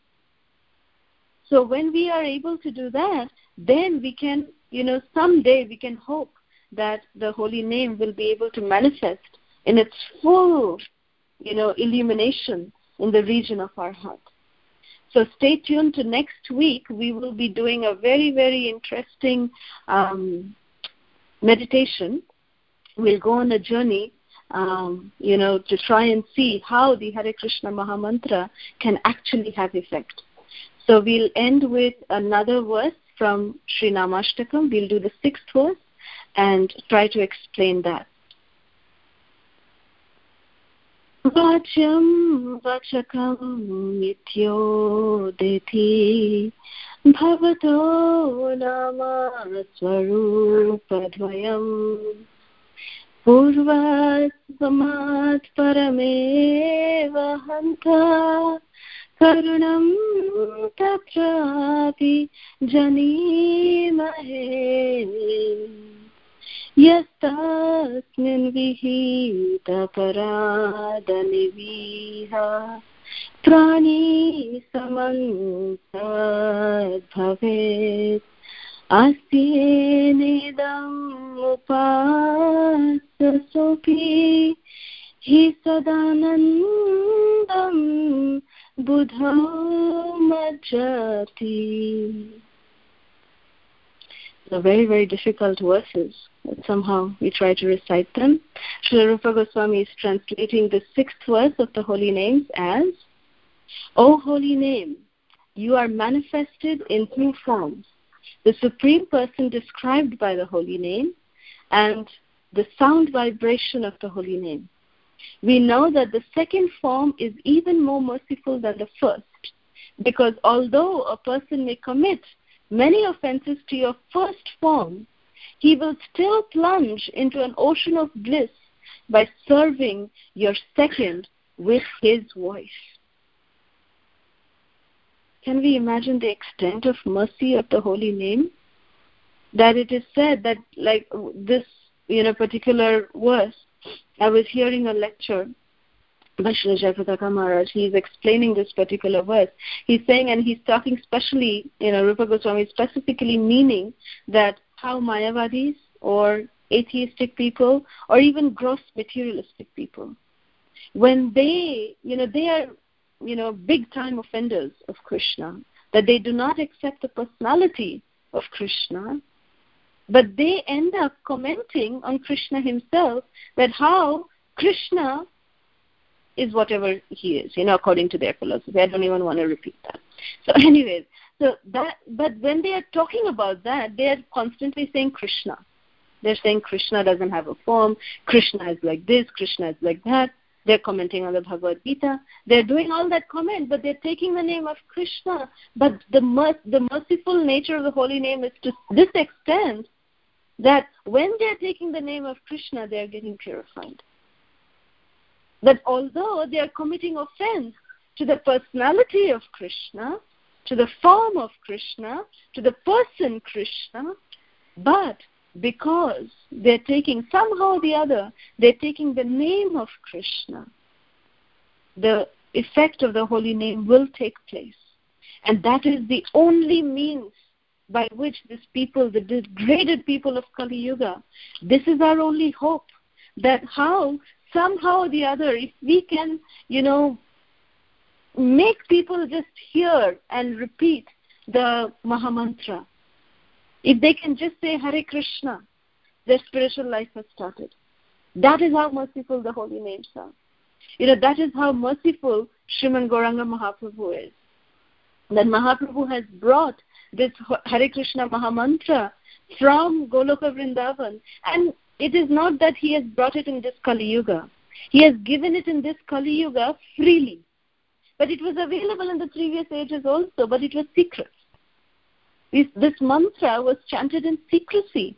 So when we are able to do that, then we can, you know, someday we can hope that the holy name will be able to manifest in its full, you know, illumination in the region of our heart. So stay tuned to next week. We will be doing a very, very interesting um, meditation. We'll go on a journey, um, you know, to try and see how the Hare Krishna Mahamantra can actually have effect. So we'll end with another verse from Sri Namashtakam. We'll do the sixth verse and try to explain that. Vacham vachakam mityodeti bhavato nama swarupadvayam purvat vamat parameva hanta karunam tatrapi janimahe yastasmin vihita paradaniviha prani samantad bhavet asyenedam upasasopi hi sadanandam buddha majati. So very, very difficult verses, but somehow we try to recite them. Srila Rupa Goswami is translating the sixth verse of the holy names as, O holy name, you are manifested in two forms. The Supreme Person described by the Holy Name and the sound vibration of the Holy Name. We know that the second form is even more merciful than the first, because although a person may commit many offenses to your first form, he will still plunge into an ocean of bliss by serving your second with his voice. Can we imagine the extent of mercy of the Holy Name? That it is said that, like this, you know, particular verse, I was hearing a lecture by Srila Jayapataka Maharaj. He's explaining this particular verse. He's saying, and he's talking specially, you know, Rupa Goswami specifically meaning that how Mayavadis or atheistic people or even gross materialistic people, when they, you know, they are, you know, big-time offenders of Krishna, that they do not accept the personality of Krishna, but they end up commenting on Krishna himself, that how Krishna is whatever he is, you know, according to their philosophy. I don't even want to repeat that. So anyways, so that, but when they are talking about that, they are constantly saying Krishna. They're saying Krishna doesn't have a form, Krishna is like this, Krishna is like that. They're commenting on the Bhagavad Gita. They're doing all that comment, but they're taking the name of Krishna. But the mer- the merciful nature of the holy name is to this extent that when they're taking the name of Krishna, they're getting purified. That although they are committing offense to the personality of Krishna, to the form of Krishna, to the person Krishna, but because they're taking, somehow or the other, they're taking the name of Krishna, the effect of the holy name will take place. And that is the only means by which these people, the degraded people of Kali Yuga, this is our only hope, that how, somehow or the other, if we can, you know, make people just hear and repeat the Mahamantra, if they can just say Hare Krishna, their spiritual life has started. That is how merciful the holy names are. You know, that is how merciful Sriman Gauranga Mahaprabhu is. That Mahaprabhu has brought this Hare Krishna Mahamantra from Goloka Vrindavan. And it is not that he has brought it in this Kali Yuga. He has given it in this Kali Yuga freely. But it was available in the previous ages also, but it was secret. This, this mantra was chanted in secrecy.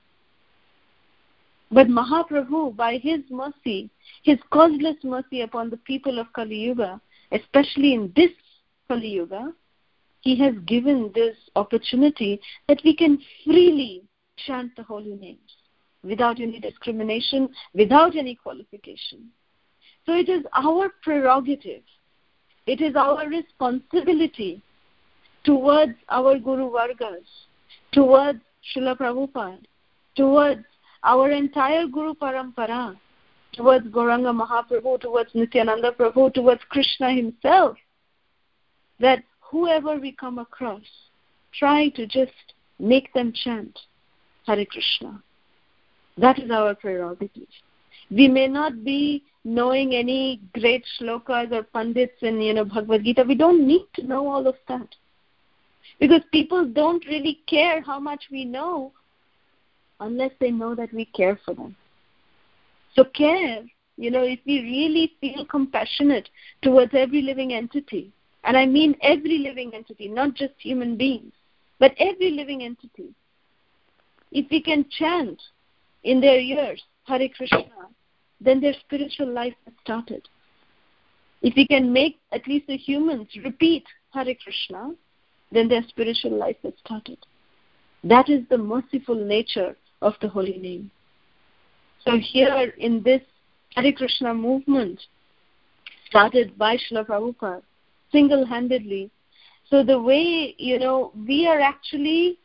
But Mahaprabhu, by his mercy, his causeless mercy upon the people of Kali Yuga, especially in this Kali Yuga, he has given this opportunity that we can freely chant the holy names without any discrimination, without any qualification. So it is our prerogative, it is our responsibility towards our Guru Vargas, towards Srila Prabhupada, towards our entire Guru Parampara, towards Gauranga Mahaprabhu, towards Nityananda Prabhu, towards Krishna himself, that whoever we come across, try to just make them chant Hare Krishna. That is our prerogative. We may not be knowing any great shlokas or pandits in, you know, Bhagavad Gita. We don't need to know all of that. Because people don't really care how much we know unless they know that we care for them. So care, you know, if we really feel compassionate towards every living entity, and I mean every living entity, not just human beings, but every living entity, if we can chant in their ears Hare Krishna, then their spiritual life has started. If we can make at least the humans repeat Hare Krishna, then their spiritual life has started. That is the merciful nature of the holy name. So here in this Hare Krishna movement, started by Srila Prabhupada, single-handedly, so the way, you know, we are actually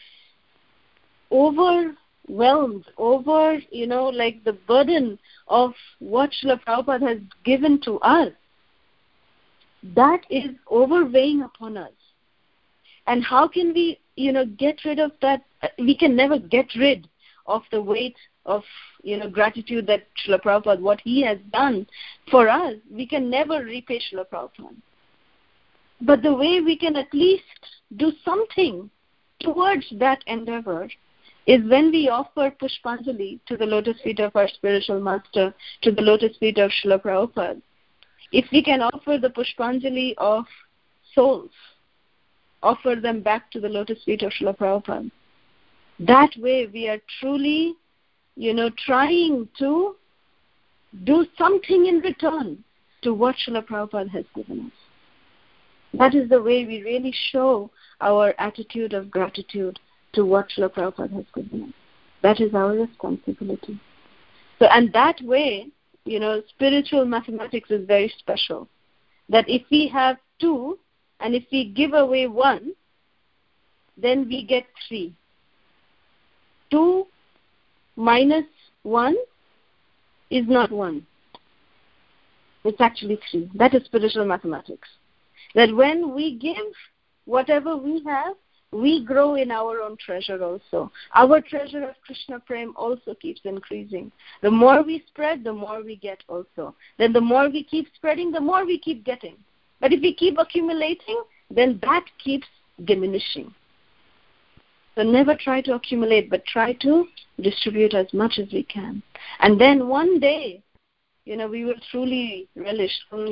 overwhelmed, over, you know, like the burden of what Srila Prabhupada has given to us, that is overweighing upon us. And how can we, you know, get rid of that? We can never get rid of the weight of, you know, gratitude that Srila Prabhupada, what he has done for us. We can never repay Srila Prabhupada. But the way we can at least do something towards that endeavor is when we offer Pushpanjali to the lotus feet of our spiritual master, to the lotus feet of Srila Prabhupada. If we can offer the Pushpanjali of souls, offer them back to the lotus feet of Srila Prabhupada, that way we are truly, you know, trying to do something in return to what Srila Prabhupada has given us. That is the way we really show our attitude of gratitude to what Srila Prabhupada has given us. That is our responsibility. So, and that way, you know, spiritual mathematics is very special. That if we have two, and if we give away one, then we get three. Two minus one is not one. It's actually three. That is spiritual mathematics. That when we give whatever we have, we grow in our own treasure also. Our treasure of Krishna Prem also keeps increasing. The more we spread, the more we get also. Then the more we keep spreading, the more we keep getting. But if we keep accumulating, then that keeps diminishing. So never try to accumulate, but try to distribute as much as we can. And then one day, you know, we will truly relish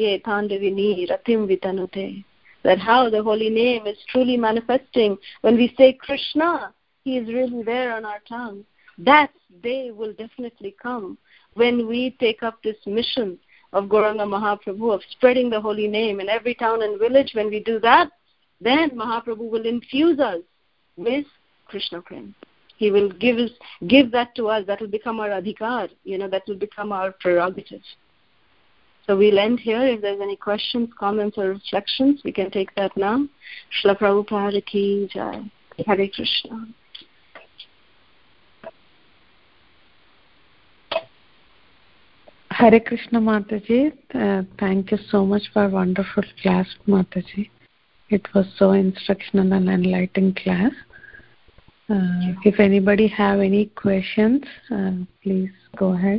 that how the holy name is truly manifesting. When we say Krishna, he is really there on our tongue. That day will definitely come when we take up this mission of Gauranga Mahaprabhu, of spreading the holy name in every town and village. When we do that, then Mahaprabhu will infuse us with Krishna Prem. He will give us, give that to us. That will become our adhikar. You know, that will become our prerogative. So we'll end here. If there's any questions, comments, or reflections, we can take that now. Srila Prabhupada ki jai. Hare Krishna. Hare Krishna, Mataji. Uh, thank you so much for a wonderful class, Mataji. It was so instructional and enlightening class. Uh, if anybody have any questions, uh, please go ahead.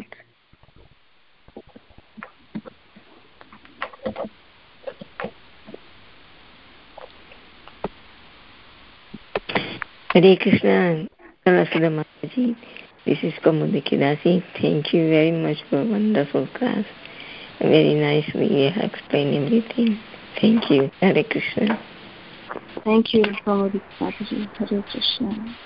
Hare Krishna, Kalasudha Mataji. This is Kaumudiki Dasi. Thank you very much for a wonderful class. Very nicely you have explained everything. Thank you. Hare Krishna. Thank you, Kaumudiki Mataji. Hare Krishna.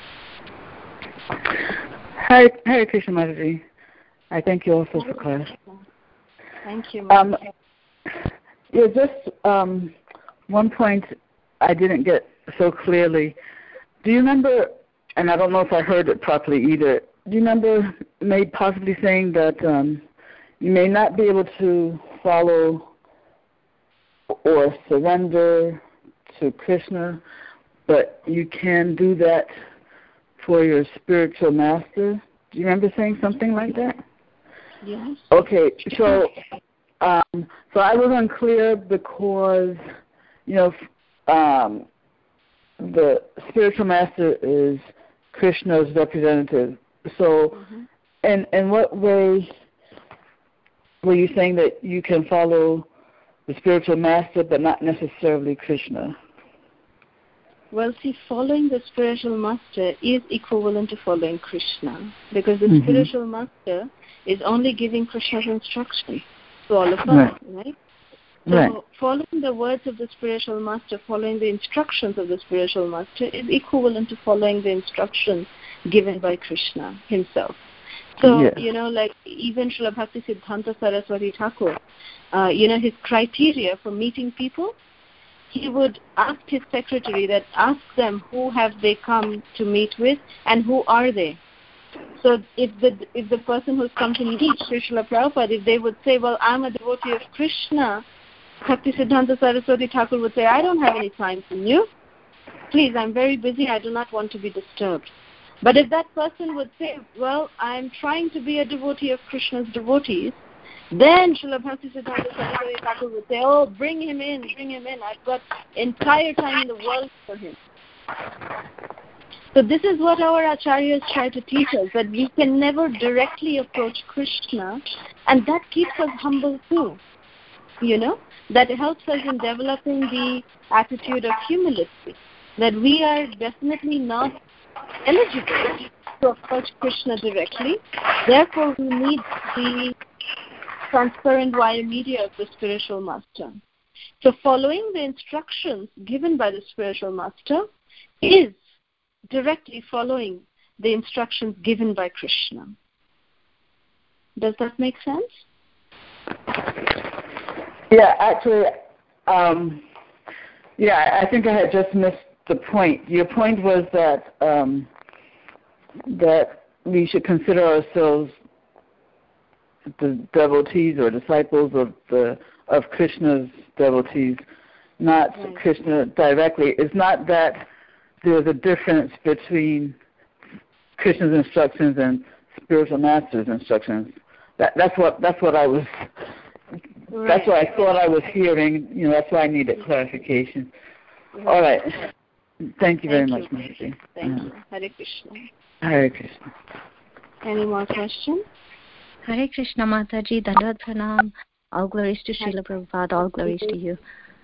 Hare, Hare Krishna Mataji. I thank you also for class. Thank you. Um, yeah, just um, one point I didn't get so clearly. Do you remember, and I don't know if I heard it properly either, do you remember may possibly saying that um, you may not be able to follow or surrender to Krishna, but you can do that for your spiritual master? Do you remember saying something like that? Yes. Okay, so um, so I was unclear because, you know, um, the spiritual master is Krishna's representative. So, mm-hmm. in, in what way were you saying that you can follow the spiritual master but not necessarily Krishna? Well, see, following the spiritual master is equivalent to following Krishna, because the mm-hmm. spiritual master is only giving Krishna's instruction to all of us, right? right? So right. following the words of the spiritual master, following the instructions of the spiritual master is equivalent to following the instructions given by Krishna himself. So, yes. you know, like even Srila Bhakti Siddhanta Saraswati Thakur, uh, you know, his criteria for meeting people, he would ask his secretary that ask them who have they come to meet with and who are they. So if the if the person who's come to meet Srila Prabhupada, if they would say, well, I'm a devotee of Krishna, Bhakti Siddhanta Saraswati Thakur would say, I don't have any time for you. Please, I'm very busy. I do not want to be disturbed. But if that person would say, well, I'm trying to be a devotee of Krishna's devotees, then Srila Bhakti Siddhanta Saraswati Thakur would say, oh, bring him in, bring him in. I've got entire time in the world for him. So this is what our acharyas try to teach us, that we can never directly approach Krishna, and that keeps us humble too, you know. that helps us in developing the attitude of humility, that we are definitely not eligible to approach Krishna directly. Therefore, we need the transparent via media of the spiritual master. So following the instructions given by the spiritual master is directly following the instructions given by Krishna. Does that make sense? Yeah, actually, um, yeah, I think I had just missed the point. Your point was that um, that we should consider ourselves the devotees or disciples of the of Krishna's devotees, not right. Krishna directly. It's not that there's a difference between Krishna's instructions and spiritual master's instructions. That, that's what that's what I was. Right. That's what I thought I was hearing. You know, that's why I needed clarification. Right. All right. Thank you very Thank much, Mataji. Thank uh, you. Hare Krishna. Hare Krishna. Any more questions? Hare Krishna, Mataji. Dandavad Pranam. All glories to Srila Prabhupada. All glories to you.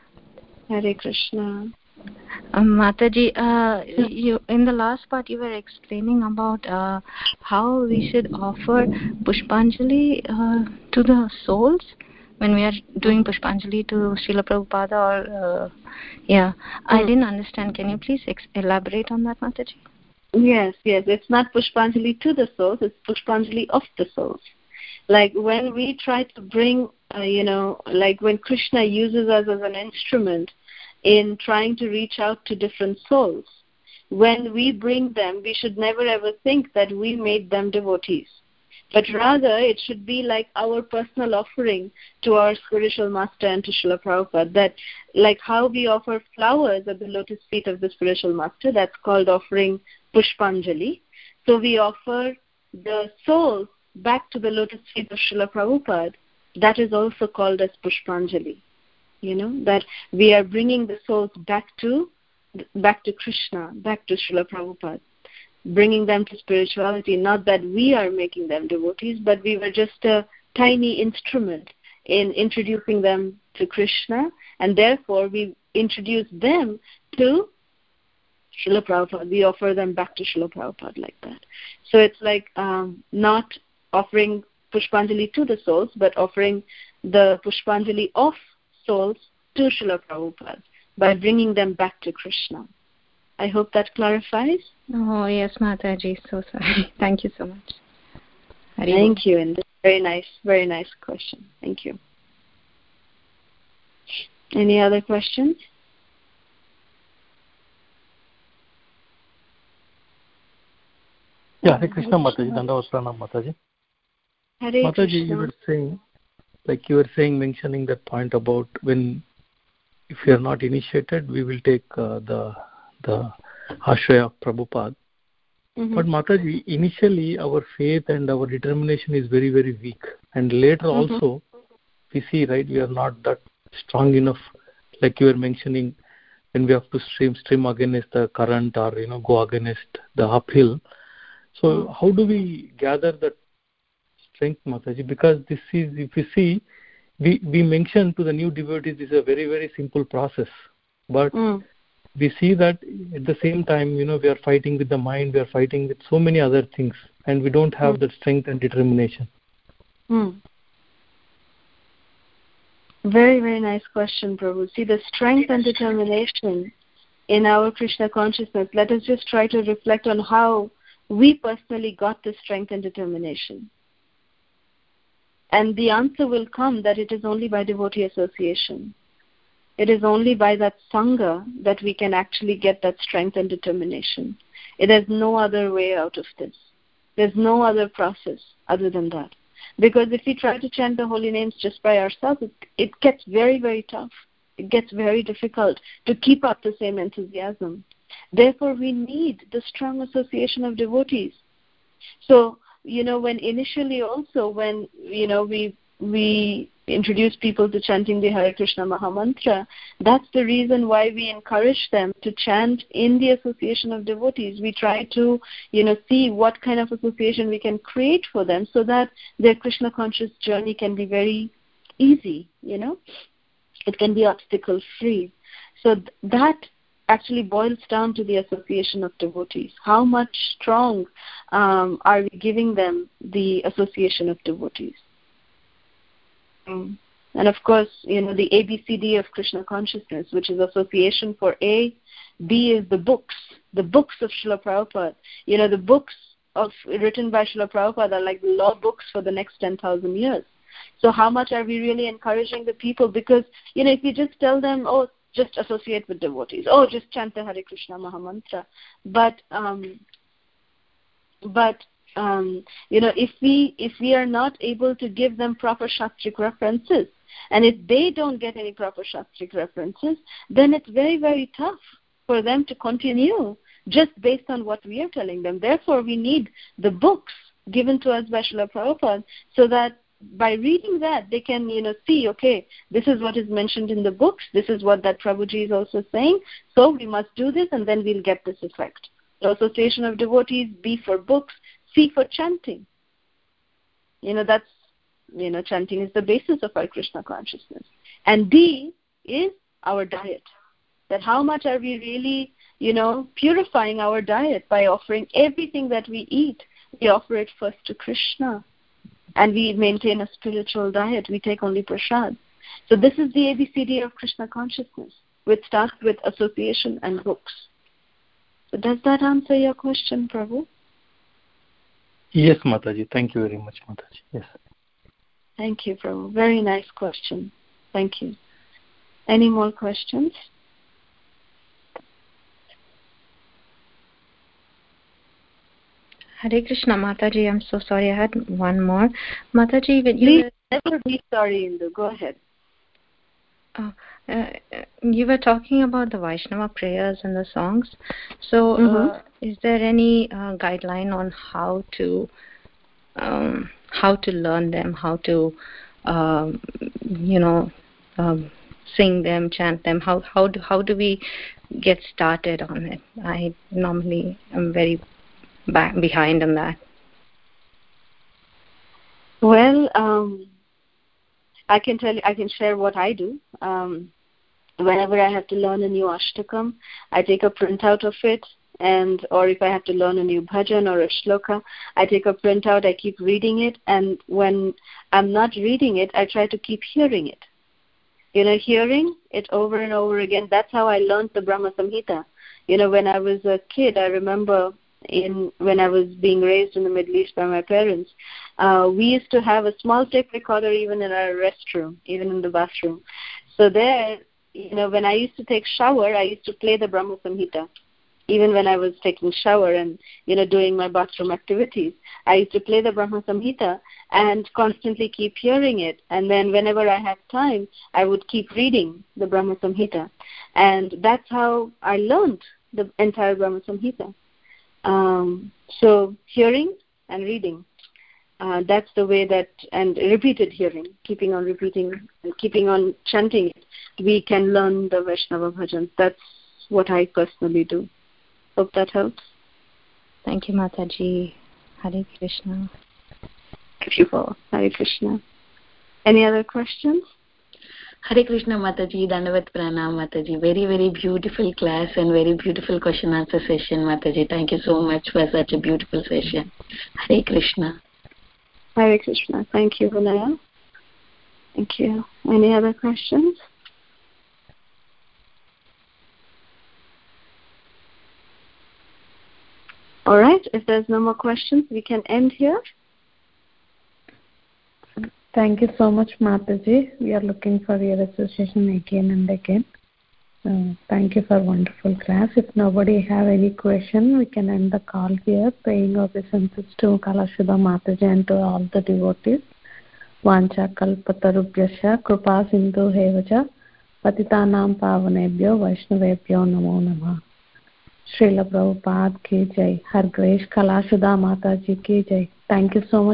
Hare Krishna. Um, Mataji, uh, you, in the last part you were explaining about uh, how we should offer Pushpanjali uh, to the souls when we are doing Pushpanjali to Srila Prabhupada or, uh, yeah, I didn't understand. Can you please ex- elaborate on that, Mataji? Yes, yes. It's not Pushpanjali to the souls, it's Pushpanjali of the souls. Like when we try to bring, uh, you know, like when Krishna uses us as an instrument in trying to reach out to different souls, when we bring them, we should never ever think that we made them devotees. But rather, it should be like our personal offering to our spiritual master and to Srila Prabhupada. That, like how we offer flowers at the lotus feet of the spiritual master, that's called offering Pushpanjali. So we offer the souls back to the lotus feet of Srila Prabhupada. That is also called as Pushpanjali. You know, that we are bringing the souls back to back to Krishna, back to Srila Prabhupada, bringing them to spirituality. Not that we are making them devotees, but we were just a tiny instrument in introducing them to Krishna, and therefore we introduce them to Srila Prabhupada. We offer them back to Srila Prabhupada like that. So it's like um, not offering Pushpanjali to the souls, but offering the Pushpanjali of souls to Srila Prabhupada by bringing them back to Krishna. I hope that clarifies. Oh, yes, Mataji. So sorry. Thank you so much. Hari Thank you. And very nice, very nice question. Thank you. Any other questions? Yeah, Hare Krishna, Mataji. Dandavad Pranam, Mataji. Hare Mataji, Krishna. you were saying, like you were saying, mentioning that point about when, if we are not initiated, we will take uh, the the ashraya of Prabhupada. Mm-hmm. But Mataji, initially our faith and our determination is very, very weak. And later mm-hmm. also, we see, right, we are not that strong enough, like you were mentioning, when we have to stream, stream against the current or, you know, go against the uphill. So mm-hmm. how do we gather that strength, Mataji? Because this is, if you see, we, we mentioned to the new devotees, this is a very, very simple process. But mm. we see that at the same time, you know, we are fighting with the mind, we are fighting with so many other things, and we don't have mm. that strength and determination. Mm. Very, very nice question, Prabhu. See, the strength and determination in our Krishna consciousness, let us just try to reflect on how we personally got the strength and determination. And the answer will come that it is only by devotee association. It is only by that Sangha that we can actually get that strength and determination. It has no other way out of this. There's no other process other than that. Because if we try to chant the holy names just by ourselves, it, it gets very, very tough. It gets very difficult to keep up the same enthusiasm. Therefore, we need the strong association of devotees. So, you know, when initially also, when, you know, we we introduce people to chanting the Hare Krishna Mahamantra, that's the reason why we encourage them to chant in the association of devotees. We try to, you know, see what kind of association we can create for them so that their Krishna conscious journey can be very easy, you know. It can be obstacle free. So th- that actually boils down to the association of devotees. How much strong um, are we giving them the association of devotees? Mm. And of course, you know, the A B C D of Krishna consciousness, which is association for A. B is the books, the books of Srila Prabhupada. You know, the books of written by Srila Prabhupada are like the law books for the next ten thousand years. So how much are we really encouraging the people? Because, you know, if you just tell them, oh, just associate with devotees, oh, just chant the Hare Krishna Mahamantra. But, um, but um, you know, if we if we are not able to give them proper Shastric references, and if they don't get any proper Shastric references, then it's very, very tough for them to continue just based on what we are telling them. Therefore, we need the books given to us by Srila Prabhupada, so that by reading that, they can, you know, see, okay, this is what is mentioned in the books, this is what that Prabhuji is also saying, so we must do this, and then we'll get this effect. The association of devotees, B for books, C for chanting. You know, that's, you know, chanting is the basis of our Krishna consciousness. And D is our diet. That how much are we really, you know, purifying our diet by offering everything that we eat. We offer it first to Krishna. And we maintain a spiritual diet. We take only prasad. So this is the A B C D of Krishna consciousness, which starts with association and books. So does that answer your question, Prabhu? Yes, Mataji. Thank you very much, Mataji. Yes. Thank you, Prabhu. Very nice question. Thank you. Any more questions? Hare Krishna, Mataji. I'm so sorry. I had one more. Mataji, when you Please were, never be sorry, Indu. Go ahead. Uh, uh, you were talking about the Vaishnava prayers and the songs. So, Mm-hmm. uh, is there any uh, guideline on how to um, how to learn them, how to um, you know um, sing them, chant them? How how do how do we get started on it? I normally am very back behind on that. Well, um, I can tell you, I can share what I do. Um, whenever I have to learn a new ashtakam, I take a printout of it, and or if I have to learn a new bhajan or a shloka, I take a printout, I keep reading it, and when I'm not reading it, I try to keep hearing it. You know, hearing it over and over again. That's how I learned the Brahma Samhita. You know, when I was a kid, I remember in when I was being raised in the Middle East by my parents, uh, we used to have a small tape recorder even in our restroom, even in the bathroom. So there, you know, when I used to take shower, I used to play the Brahma Samhita. Even when I was taking shower and, you know, doing my bathroom activities, I used to play the Brahma Samhita and constantly keep hearing it. And then whenever I had time, I would keep reading the Brahma Samhita. And that's how I learned the entire Brahma Samhita. Um, so hearing and reading, uh, that's the way that, and repeated hearing, keeping on repeating and keeping on chanting it, we can learn the Vaishnava bhajans. That's what I personally do. Hope that helps. Thank you, Mataji. Hare Krishna. Thank you for Hare Krishna. Any other questions? Hare Krishna, Mataji. Dandavat Pranam, Mataji. Very, very beautiful class and very beautiful question answer session, Mataji. Thank you so much for such a beautiful session. Hare Krishna. Hare Krishna. Thank you, Vinaya. Thank you. Any other questions? All right. If there's no more questions, we can end here. Thank you so much, Mataji. We are looking for your association again and again. Uh, thank you for a wonderful class. If nobody have any question, we can end the call here. Praying obeisances to Kalasuda Mataji and to all the devotees. Vancha kalpatarubhyasya kripa sindhu hevacha patitanam pavanebhyo vaishnavebhyo namo namah. Srila Prabhupada ki jai. Har Grace Kalasuda Mataji ki jai. Thank you so much.